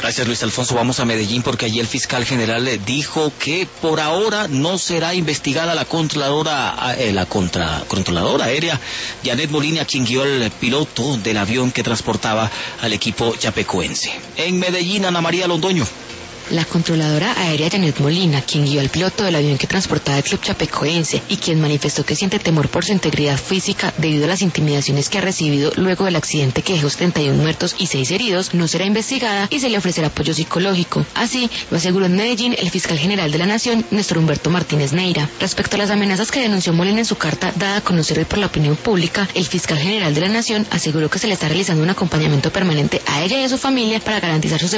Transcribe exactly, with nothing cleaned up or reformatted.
Gracias, Luis Alfonso. Vamos a Medellín porque allí el fiscal general dijo que por ahora no será investigada la controladora, eh, la contra, controladora aérea Janet Molina, quien guió el piloto del avión que transportaba al equipo chapecoense. En Medellín, Ana María Londoño. La controladora aérea Janet Molina, quien guió al piloto del avión que transportaba el club chapecoense y quien manifestó que siente temor por su integridad física debido a las intimidaciones que ha recibido luego del accidente que dejó setenta y uno muertos y seis heridos, no será investigada y se le ofrecerá apoyo psicológico. Así lo aseguró en Medellín el fiscal general de la Nación, Néstor Humberto Martínez Neira. Respecto a las amenazas que denunció Molina en su carta dada a conocer hoy por la opinión pública, el fiscal general de la Nación aseguró que se le está realizando un acompañamiento permanente a ella y a su familia para garantizar su seguridad